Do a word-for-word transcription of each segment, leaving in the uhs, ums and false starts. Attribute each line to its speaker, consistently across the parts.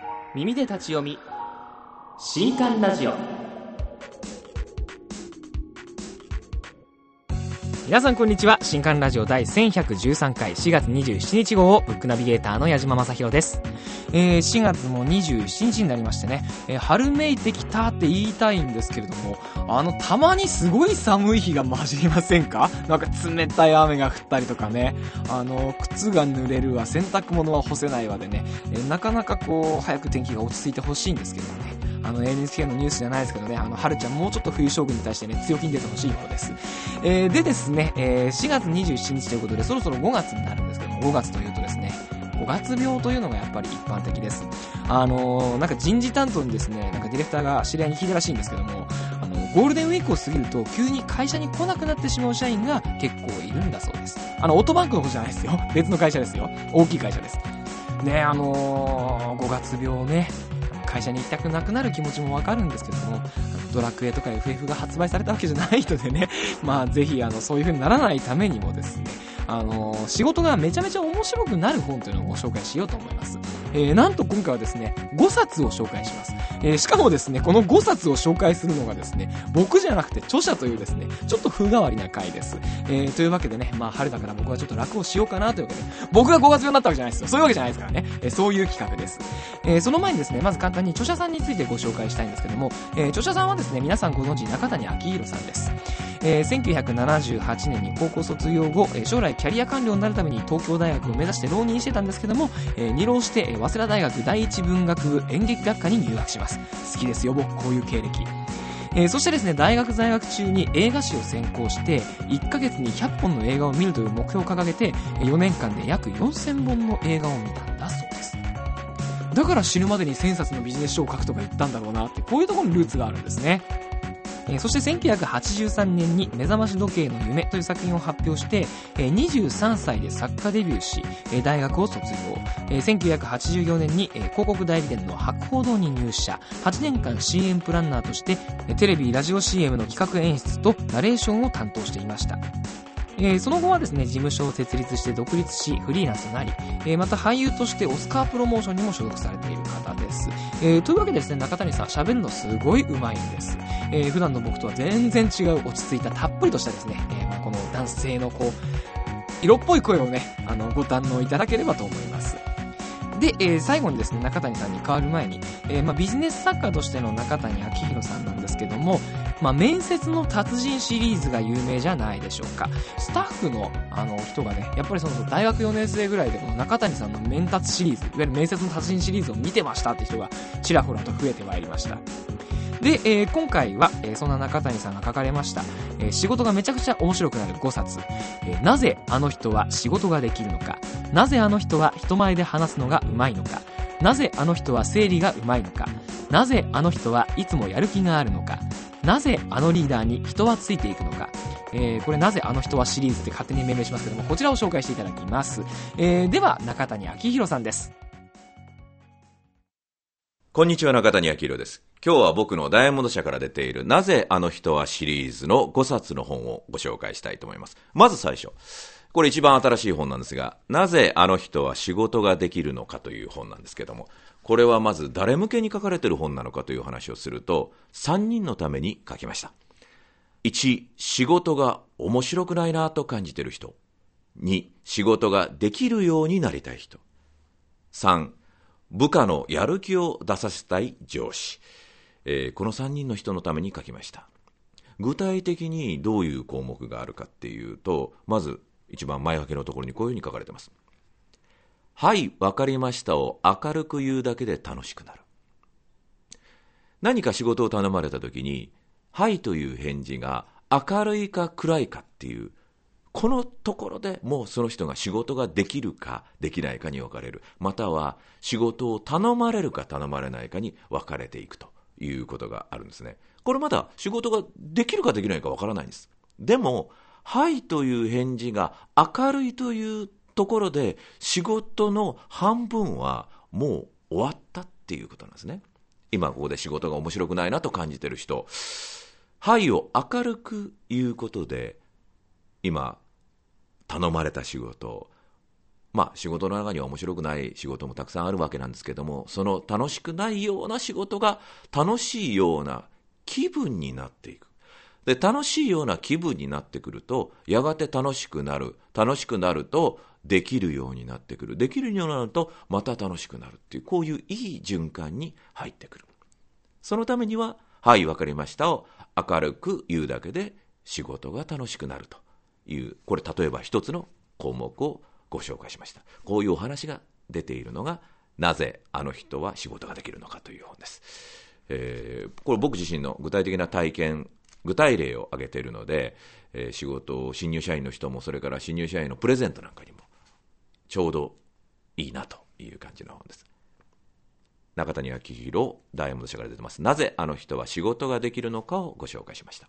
Speaker 1: 耳で立ち読み新刊ラジオ。皆さんこんにちは。新刊ラジオ第せんひゃくじゅうさんかいしがつにじゅうしちにち号をブックナビゲーターの矢島正宏です。えー、しがつもにじゅうしちにちになりましてね、えー、春めいてきたって言いたいんですけれども、あのたまにすごい寒い日が混じりませんか？なんか冷たい雨が降ったりとかね、あの靴が濡れるわ、洗濯物は干せないわでね、えー、なかなかこう早く天気が落ち着いてほしいんですけどもね、あの エヌエイチケー のニュースじゃないですけどね、あの春ちゃんもうちょっと冬将軍に対してね強気に出てほしい方です。えー、でですね、えー、しがつにじゅうしちにちということでそろそろごがつになるんですけども、ごがつというとですね、ごがつ病というのがやっぱり一般的です。あのー、なんか人事担当にですね、なんかディレクターが知り合いに聞いたらしいんですけども、あのゴールデンウィークを過ぎると急に会社に来なくなってしまう社員が結構いるんだそうです。あのオートバンクのことじゃないですよ、別の会社ですよ、大きい会社ですね。あのー、ごがつ病ね、会社に行きたくなくなる気持ちもわかるんですけども、ドラクエとか エフエフ が発売されたわけじゃない人でね、まあぜひあのそういう風にならないためにもですね、あのー、仕事がめちゃめちゃ面白くなる本というのをご紹介しようと思います。えー、なんと今回はですねごさつを紹介します。えー、しかもですねこのごさつを紹介するのがですね僕じゃなくて著者というですねちょっと風変わりな回です。えー、というわけでね、まあ春だから僕はちょっと楽をしようかなというわけで、僕がごがつ病になったわけじゃないですよ、そういうわけじゃないですからね、えー、そういう企画です。えー、その前にですねまず簡単に著者さんについてご紹介したいんですけども、えー、著者さんはですね皆さんご存知中谷昭弘さんです。えー、せんきゅうひゃくななじゅうはちねんに高校卒業後、えー、将来キャリア官僚になるために東京大学を目指して浪人してたんですけども、えー、二浪して、えー、早稲田大学第一文学部演劇学科に入学します。好きですよ僕こういう経歴。えー、そしてですね大学在学中に映画史を専攻していっかげつにひゃっぽんの映画を見るという目標を掲げてよねんかんで約よんせんぼんの映画を見たんだそうです。だから死ぬまでにせんさつのビジネス書を書くとか言ったんだろうなって、こういうところにルーツがあるんですね。えー、そしてせんきゅうひゃくはちじゅうさんねんに目覚まし時計の夢という作品を発表して、えー、にじゅうさんさいで作家デビューし、えー、大学を卒業、えー、せんきゅうひゃくはちじゅうよねんに、えー、広告代理店の博報堂に入社、はちねんかん シーエム プランナーとして、えー、テレビラジオ シーエム の企画演出とナレーションを担当していました。えー、その後はですね事務所を設立して独立しフリーランスとなり、えー、また俳優としてオスカープロモーションにも所属されている方です。えー、というわけでですね中谷さん喋るのすごい上手いんです。えー、普段の僕とは全然違う落ち着いたたっぷりとしたですね、えーまあ、この男性のこう色っぽい声をねあのご堪能いただければと思います。で、えー、最後にですね中谷さんに変わる前に、えーまあ、ビジネス作家としての中谷昭弘さんなんですけども、まあ、面接の達人シリーズが有名じゃないでしょうか。スタッフのあの人がねやっぱりその大学よねん生ぐらいでこの中谷さんの面達シリーズ、いわゆる面接の達人シリーズを見てましたって人がちらほらと増えてまいりました。で、えー、今回は、えー、そんな中谷さんが書かれました、えー、仕事がめちゃくちゃ面白くなるごさつ、えー、なぜあの人は仕事ができるのか、なぜあの人は人前で話すのがうまいのか、なぜあの人は整理がうまいのか、なぜあの人はいつもやる気があるのか、なぜあのリーダーに人はついていくのか、えー、これなぜあの人はシリーズって勝手に命名しますけども、こちらを紹介していただきます。えー、では中谷昭弘さんです。
Speaker 2: こんにちは、中谷昭弘です。今日は僕のダイヤモンド社から出ているなぜあの人はシリーズのごさつの本をご紹介したいと思います。まず最初、これ一番新しい本なんですが、なぜあの人は仕事ができるのかという本なんですけども、これはまず誰向けに書かれている本なのかという話をすると、さんにんのために書きました。いち、仕事が面白くないなと感じている人。に、仕事ができるようになりたい人。さん、部下のやる気を出させたい上司。えー、このさんにんの人のために書きました。具体的にどういう項目があるかっていうと、まず一番前書きのところにこういうふうに書かれています。はい、わかりましたを明るく言うだけで楽しくなる。何か仕事を頼まれたときに、はいという返事が明るいか暗いかっていう、このところでもうその人が仕事ができるかできないかに分かれる。または仕事を頼まれるか頼まれないかに分かれていくということがあるんですね。これまだ仕事ができるかできないか分からないんです。でも、はいという返事が明るいというところで仕事の半分はもう終わったっていうことなんですね。今ここで仕事が面白くないなと感じている人、はいを明るく言うことで今頼まれた仕事まあ仕事の中には面白くない仕事もたくさんあるわけなんですけども、その楽しくないような仕事が楽しいような気分になっていく。で、楽しいような気分になってくると、やがて楽しくなる。楽しくなると、できるようになってくる。できるようになると、また楽しくなるっていう、こういういい循環に入ってくる。そのためには、はい、わかりましたを明るく言うだけで仕事が楽しくなるという、これ例えば一つの項目をご紹介しました。こういうお話が出ているのが、なぜあの人は仕事ができるのかという本です。えー、これ僕自身の具体的な体験、具体例を挙げているので、えー、仕事を新入社員の人も、それから新入社員のプレゼントなんかにもちょうどいいなという感じの本です。中谷昭弘ダイヤモンド社から出てます。なぜあの人は仕事ができるのかをご紹介しました。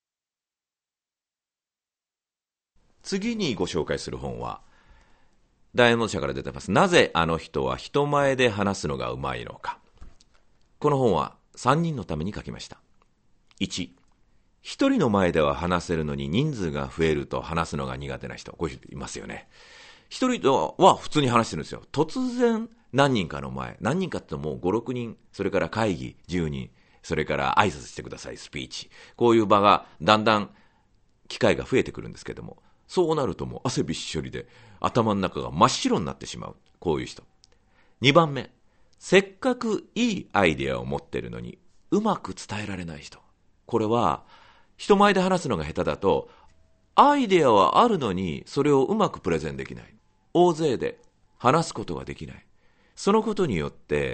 Speaker 2: 次にご紹介する本はダイヤモンド社から出てます。なぜあの人は人前で話すのがうまいのか。この本はさんにんのために書きました。いち、一人の前では話せるのに人数が増えると話すのが苦手な人、こういう人いますよね。一人とは普通に話してるんですよ。突然何人かの前、何人かってもうご、ろくにん、それから会議じゅうにん、それから挨拶してください、スピーチ、こういう場がだんだん機会が増えてくるんですけども、そうなるともう汗びっしょりで頭の中が真っ白になってしまう、こういう人。にばんめ、せっかくいいアイデアを持ってるのにうまく伝えられない人。これは人前で話すのが下手だと、アイデアはあるのにそれをうまくプレゼンできない。大勢で話すことができない。そのことによって、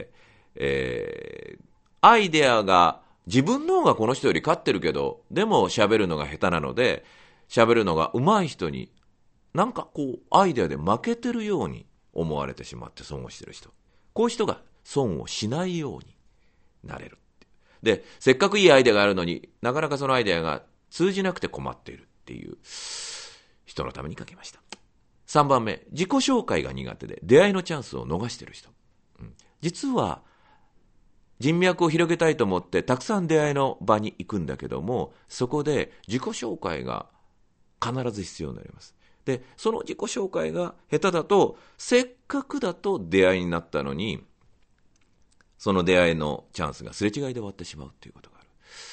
Speaker 2: えー、アイデアが自分の方がこの人より勝ってるけど、でも喋るのが下手なので、喋るのが上手い人になんかこうアイデアで負けてるように思われてしまって損をしてる人。こういう人が損をしないようになれる。で、せっかくいいアイデアがあるのになかなかそのアイデアが通じなくて困っているっていう人のために書きました。さんばんめ、自己紹介が苦手で出会いのチャンスを逃している人、うん、実は人脈を広げたいと思ってたくさん出会いの場に行くんだけども、そこで自己紹介が必ず必要になります。で、その自己紹介が下手だと、せっかくだと出会いになったのに、その出会いのチャンスがすれ違いで終わってしまうということがある。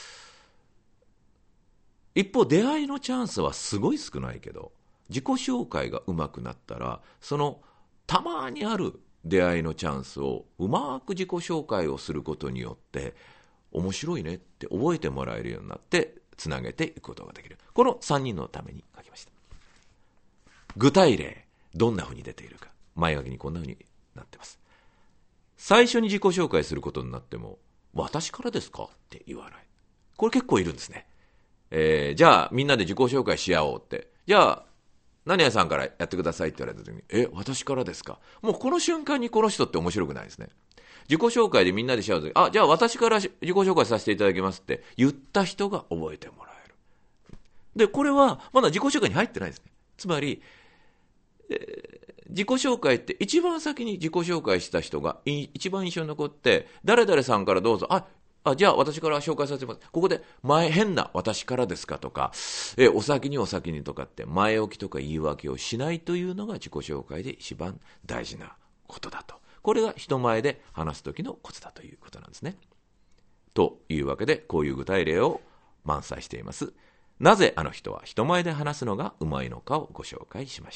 Speaker 2: 一方、出会いのチャンスはすごい少ないけど、自己紹介が上手くなったら、そのたまにある出会いのチャンスをうまく自己紹介をすることによって面白いねって覚えてもらえるようになってつなげていくことができる。このさんにんのために書きました。具体例、どんなふうに出ているか、前書きにこんなふうになってます。最初に自己紹介することになっても、私からですかって言わない。これ結構いるんですね。えー、じゃあみんなで自己紹介し合おうって、じゃあ何々さんからやってくださいって言われた時に、え、私からですか。もうこの瞬間にこの人って面白くないですね。自己紹介でみんなでし合う時、あ、じゃあ私から自己紹介させていただきますって言った人が覚えてもらえる。で、これはまだ自己紹介に入ってないですね。つまり、えー、自己紹介って一番先に自己紹介した人が一番印象に残って、誰々さんからどうぞ、あ、あ、じゃあ私から紹介させてます。ここで前変な私からですかとか、えお先にお先にとかって前置きとか言い訳をしないというのが自己紹介で一番大事なことだと。これが人前で話す時のコツだということなんですね。というわけで、こういう具体例を満載しています。なぜあの人は人前で話すのがうまいのかをご紹介しました。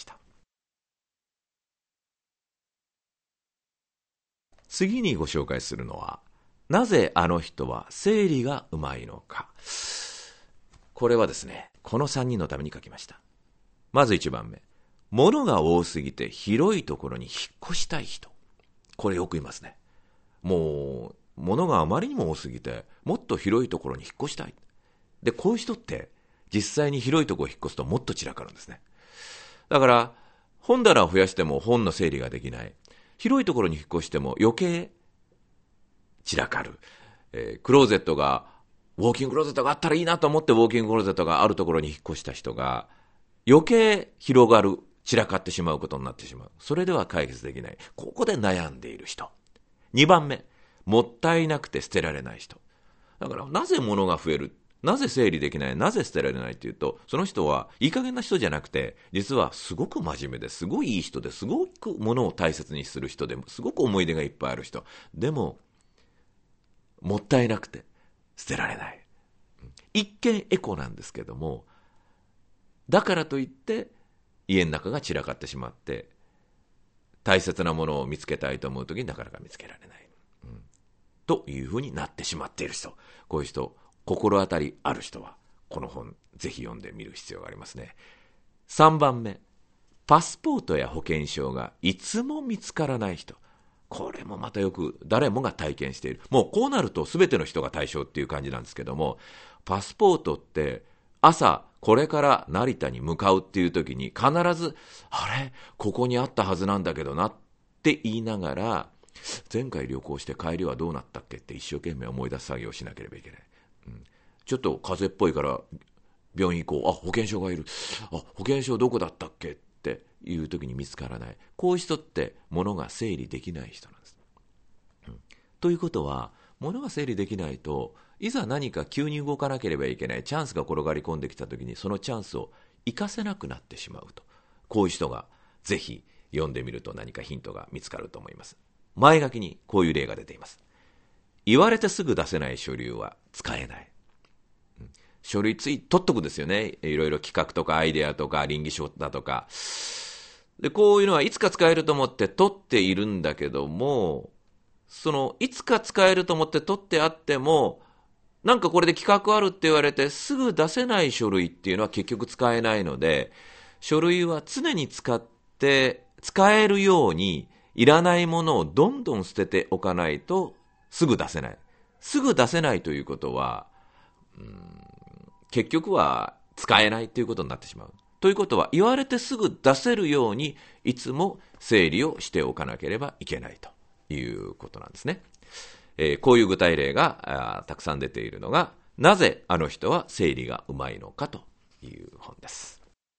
Speaker 2: 次にご紹介するのは、なぜあの人は整理がうまいのか。これはですね、このさんにんのために書きました。まずいちばんめ、物が多すぎて広いところに引っ越したい人。これよく言いますね。もう物があまりにも多すぎてもっと広いところに引っ越したい。で、こういう人って実際に広いところを引っ越すともっと散らかるんですね。だから本棚を増やしても本の整理ができない。広いところに引っ越しても余計散らかる、えー、クローゼットがウォーキングクローゼットがあったらいいなと思ってウォーキングクローゼットがあるところに引っ越した人が余計広がる、散らかってしまうことになってしまう。それでは解決できない。ここで悩んでいる人。にばんめ、もったいなくて捨てられない人。だからなぜ物が増える、 なぜ整理できない、なぜ捨てられないっていうと、その人はいい加減な人じゃなくて、実はすごく真面目ですごいいい人ですごくものを大切にする人で、すごく思い出がいっぱいある人でも、もったいなくて捨てられない。一見エコなんですけども、だからといって家の中が散らかってしまって、大切なものを見つけたいと思うときになかなか見つけられない、うん、というふうになってしまっている人、こういう人、心当たりある人はこの本ぜひ読んでみる必要がありますね。さんばんめ、パスポートや保険証がいつも見つからない人。これもまたよく誰もが体験している。もうこうなると全ての人が対象っていう感じなんですけども、パスポートって朝これから成田に向かうっていう時に必ず、あれここにあったはずなんだけどなって言いながら、前回旅行して帰りはどうなったっけって一生懸命思い出す作業をしなければいけない、うん、ちょっと風邪っぽいから病院行こう、あ保険証がいる、あ保険証どこだったっけっていう時に見つからない。こういう人って物が整理できない人なんです、うん、ということは物が整理できないと、いざ何か急に動かなければいけないチャンスが転がり込んできた時にそのチャンスを生かせなくなってしまうと。こういう人がぜひ読んでみると何かヒントが見つかると思います。前書きにこういう例が出ています。言われてすぐ出せない書類は使えない。書類つい取っとくんですよね。いろいろ企画とかアイデアとか倫理書だとかで、こういうのはいつか使えると思って取っているんだけども、そのいつか使えると思って取ってあっても、なんかこれで企画あるって言われてすぐ出せない書類っていうのは結局使えないので、書類は常に使って使えるようにいらないものをどんどん捨てておかないとすぐ出せない。すぐ出せないということは、うーん結局は使えないということになってしまう。ということは言われてすぐ出せるようにいつも整理をしておかなければいけないということなんですね。えー、こういう具体例がたくさん出ているのが、なぜあの人は整理がうまいのかという本です。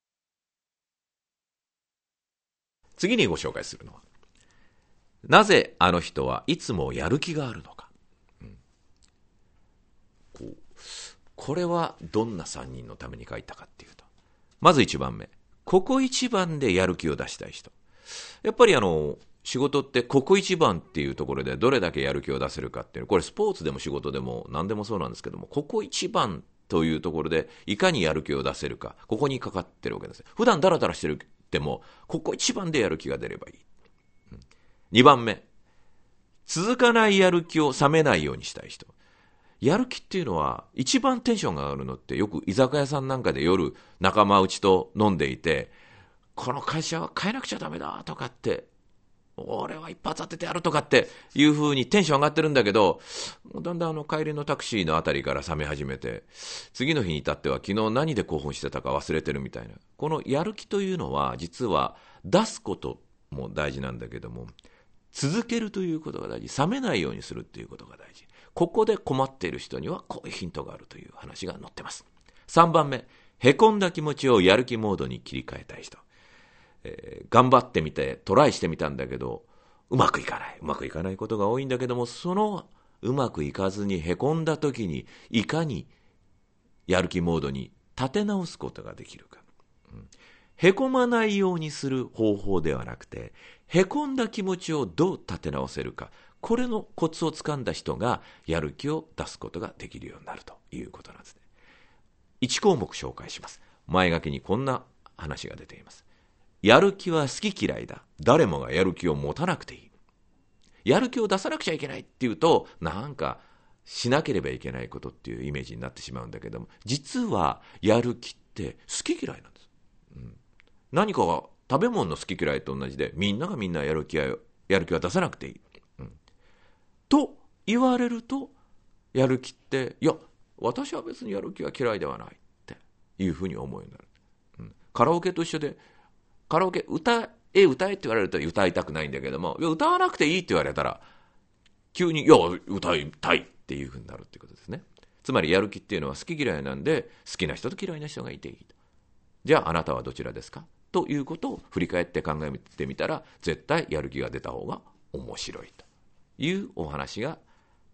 Speaker 2: 次にご紹介するのは、なぜあの人はいつもやる気があるのか、うん、こうこれはどんなさんにんのために書いたかっていうと、まずいちばんめ、ここ一番でやる気を出したい人。やっぱりあの仕事ってここ一番っていうところでどれだけやる気を出せるかっていう、これスポーツでも仕事でも何でもそうなんですけども、ここ一番というところでいかにやる気を出せるか、ここにかかってるわけです。普段ダラダラしてるってもここ一番でやる気が出ればいい、うん、にばんめ、続かないやる気を冷めないようにしたい人。やる気っていうのは一番テンションが上がるのって、よく居酒屋さんなんかで夜仲間内と飲んでいて、この会社は変えなくちゃダメだとかって、俺は一発当ててやるとかっていう風にテンション上がってるんだけど、だんだんあの帰りのタクシーのあたりから冷め始めて、次の日に至っては昨日何で興奮してたか忘れてるみたいな。このやる気というのは実は出すことも大事なんだけども、続けるということが大事、冷めないようにするっていうことが大事。ここで困っている人にはこういうヒントがあるという話が載ってます。さんばんめ、へこんだ気持ちをやる気モードに切り替えたい人。えー、頑張ってみてトライしてみたんだけどうまくいかないうまくいかないことが多いんだけども、そのうまくいかずにへこんだ時にいかにやる気モードに立て直すことができるか、うん、へこまないようにする方法ではなくて、へこんだ気持ちをどう立て直せるか、これのコツをつかんだ人がやる気を出すことができるようになるということなんですね。いち項目紹介します。前書きにこんな話が出ています。やる気は好き嫌いだ。誰もがやる気を持たなくていい。やる気を出さなくちゃいけないっていうと、なんかしなければいけないことっていうイメージになってしまうんだけども、実はやる気って好き嫌いなんです、うん、何かが食べ物の好き嫌いと同じで、みんながみんなやる気はやる気は出さなくていい、うん、と言われると、やる気っていや私は別にやる気は嫌いではないっていうふうに思うようになる、うん、カラオケと一緒で、カラオケ歌え歌えって言われると歌いたくないんだけども、いや歌わなくていいって言われたら急にいや歌いたいっていうふうになるっていうことですね。つまりやる気っていうのは好き嫌いなんで、好きな人と嫌いな人がいていいと。じゃああなたはどちらですかということを振り返って考えてみたら、絶対やる気が出た方が面白いというお話が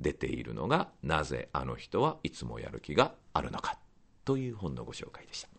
Speaker 2: 出ているのが、なぜあの人はいつもやる気があるのかという本のご紹介でした。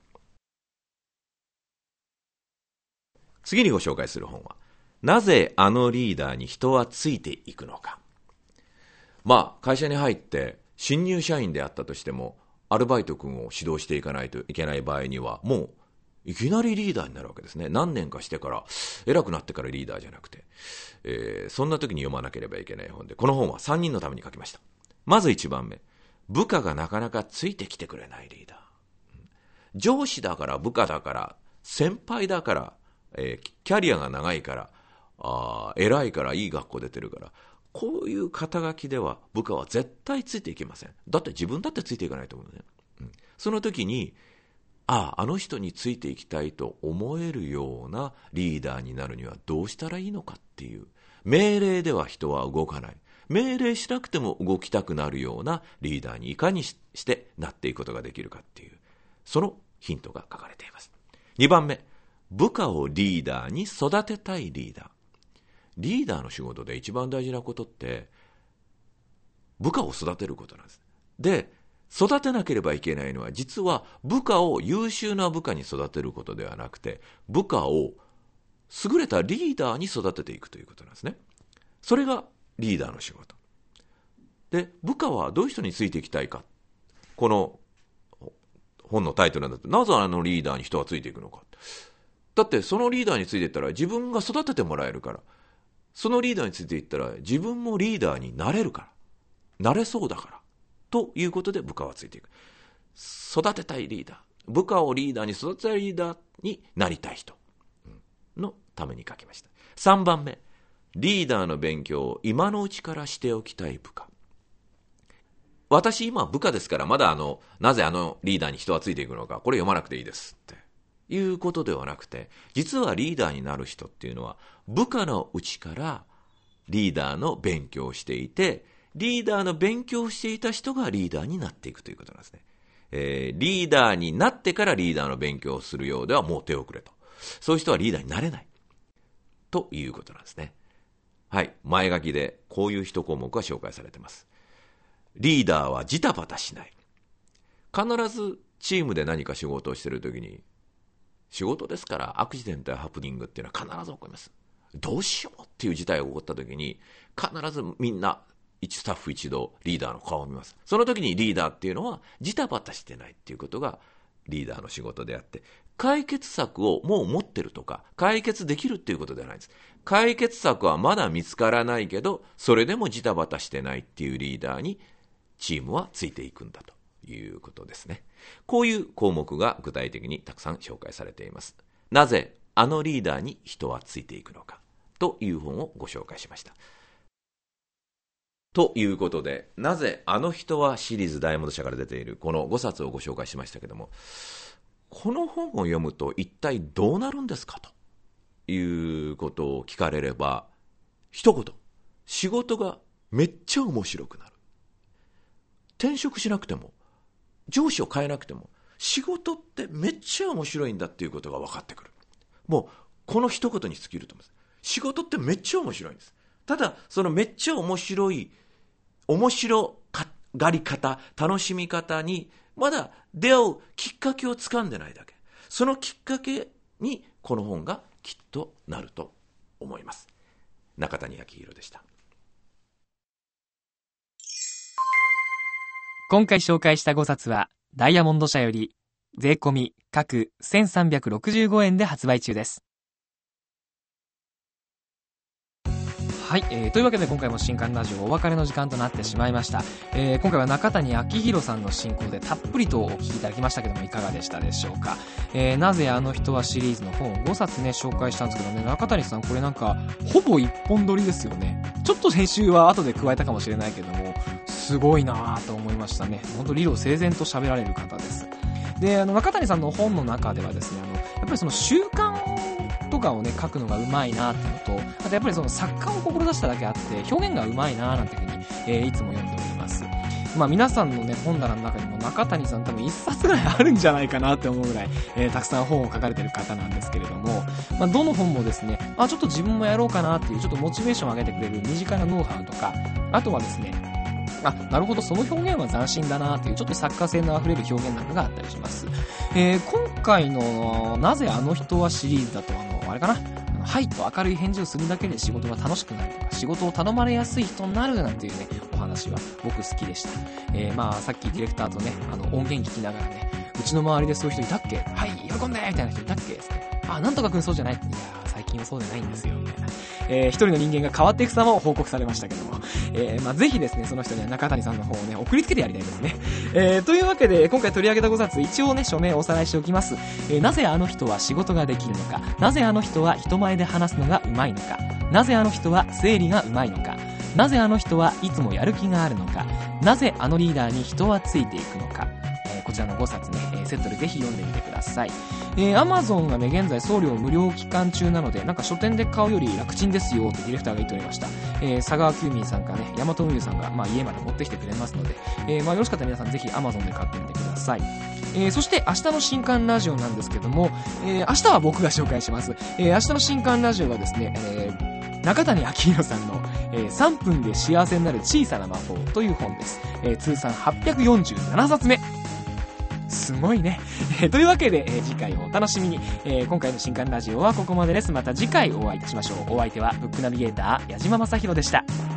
Speaker 2: 次にご紹介する本は、なぜあのリーダーに人はついていくのか。まあ会社に入って新入社員であったとしても、アルバイト君を指導していかないといけない場合には、もういきなりリーダーになるわけですね。何年かしてから、偉くなってからリーダーじゃなくて、えー、そんな時に読まなければいけない本で、この本はさんにんのために書きました。まずいちばんめ、部下がなかなかついてきてくれないリーダー。上司だから部下だから先輩だから、えー、キャリアが長いからあ偉いからいい学校出てるから、こういう肩書きでは部下は絶対ついていけません。だって自分だってついていかないと思うね、うん、その時にあああの人についていきたいと思えるようなリーダーになるにはどうしたらいいのかっていう、命令では人は動かない、命令しなくても動きたくなるようなリーダーにいかにしてなっていくことができるかっていう、そのヒントが書かれています。にばんめ、部下をリーダーに育てたいリーダー。リーダーの仕事で一番大事なことって部下を育てることなんです。で、育てなければいけないのは、実は部下を優秀な部下に育てることではなくて、部下を優れたリーダーに育てていくということなんですね。それがリーダーの仕事で、部下はどういう人についていきたいか、この本のタイトルなんだって、なぜあのリーダーに人がついていくのか。だってそのリーダーについていったら自分が育ててもらえるから、そのリーダーについていったら自分もリーダーになれるから、なれそうだからということで部下はついていく。育てたいリーダー、部下をリーダーに育てたいリーダーになりたい人のために書きました。さんばんめ、リーダーの勉強を今のうちからしておきたい部下。私今部下ですから、まだあのなぜあのリーダーに人はついていくのか、これ読まなくていいですっていうことではなくて、実はリーダーになる人っていうのは部下のうちからリーダーの勉強をしていて、リーダーの勉強をしていた人がリーダーになっていくということなんですね。えー、リーダーになってからリーダーの勉強をするようではもう手遅れと。そういう人はリーダーになれないということなんですね。はい、前書きでこういう一項目が紹介されています。リーダーはジタバタしない。必ずチームで何か仕事をしているときに、仕事ですからアクシデントやハプニングっていうのは必ず起こります。どうしようっていう事態が起こったときに、必ずみんな一スタッフ一同リーダーの顔を見ます。その時にリーダーっていうのはジタバタしてないっていうことがリーダーの仕事であって、解決策をもう持ってるとか解決できるっていうことではないんです。解決策はまだ見つからないけど、それでもジタバタしてないっていうリーダーにチームはついていくんだということですね。こういう項目が具体的にたくさん紹介されています。なぜあのリーダーに人はついていくのかという本をご紹介しました。ということで、なぜあの人はシリーズダイヤモンド社から出ているこのごさつをご紹介しましたけども、この本を読むと一体どうなるんですかということを聞かれれば、一言、仕事がめっちゃ面白くなる。転職しなくても上司を変えなくても仕事ってめっちゃ面白いんだっていうことが分かってくる。もうこの一言に尽きると思います。仕事ってめっちゃ面白いんです。ただそのめっちゃ面白い面白がり方、楽しみ方にまだ出会うきっかけをつかんでないだけ。そのきっかけにこの本がきっとなると思います。中谷昭弘でした。
Speaker 1: 今回紹介したごさつはダイヤモンド社より税込み各せんさんびゃくろくじゅうごえんで発売中です。はい、えー、というわけで今回も新刊ラジオお別れの時間となってしまいました。えー、今回は中谷昭弘さんの進行でたっぷりとお聞きいただきましたけども、いかがでしたでしょうか。えー、なぜあの人はシリーズの本をごさつね紹介したんですけどね、中谷さんこれなんかほぼ一本撮りですよね。ちょっと編集は後で加えたかもしれないけども、すごいなと思いましたね。本当理路整然と喋られる方です。で、あの中谷さんの本の中ではですね、あのやっぱりその習慣とかをね書くのがうまいなっていうのと、あとやっぱりその作家を志しただけあって表現がうまいななんていうふうに、えー、いつも読んでおります。まあ皆さんのね本棚の中にも中谷さん多分一冊ぐらいあるんじゃないかなって思うぐらい、えー、たくさん本を書かれてる方なんですけれども、まあどの本もですね、あちょっと自分もやろうかなっていうちょっとモチベーションを上げてくれる身近なノウハウとか、あとはですねあ、なるほど、その表現は斬新だなという、ちょっと作家性のあふれる表現なんかがあったりします。えー、今回のなぜあの人はシリーズだと、あのあれかな、はいと明るい返事をするだけで仕事が楽しくなるとか、仕事を頼まれやすい人になるなんていうね、お話は僕好きでした。えー、まあさっきディレクターとね、あの音源聞きながらね、うちの周りでそういう人いたっけ、はい喜んでみたいな人いたっけ、あ、なんとかくんそうじゃない、いや最近はそうじゃないんですよみたいな、えー、一人の人間が変わっていく様を報告されましたけども、えー、まあぜひですね、その人には中谷さんの方をね送りつけてやりたいですね。えー、というわけで今回取り上げたごさつ、一応ね署名をおさらいしておきます。えー、なぜあの人は仕事ができるのか、なぜあの人は人前で話すのがうまいのか、なぜあの人は整理がうまいのか、なぜあの人はいつもやる気があるのか、なぜあのリーダーに人はついていくのか、えー、こちらのごさつね、えー、セットでぜひ読んでみてください。えー、Amazon がね現在送料無料期間中なので、なんか書店で買うより楽ちんですよとディレクターが言っておりました。えー、佐川急便さんかね、大和運輸さんが、まあ、家まで持ってきてくれますので、えーまあ、よろしかったら皆さんぜひ Amazon で買ってみてください。えー、そして明日の新刊ラジオなんですけども、えー、明日は僕が紹介します。えー、明日の新刊ラジオはですね、えー、中谷明宏さんの、えー、さんぷんで幸せになる小さな魔法という本です。えー、通算はっぴゃくよんじゅうななさつめ。すごいね。えー、というわけで、えー、次回をお楽しみに。えー、今回の新刊ラジオはここまでです。また次回お会いいたしましょう。お相手はブックナビゲーター矢島正宏でした。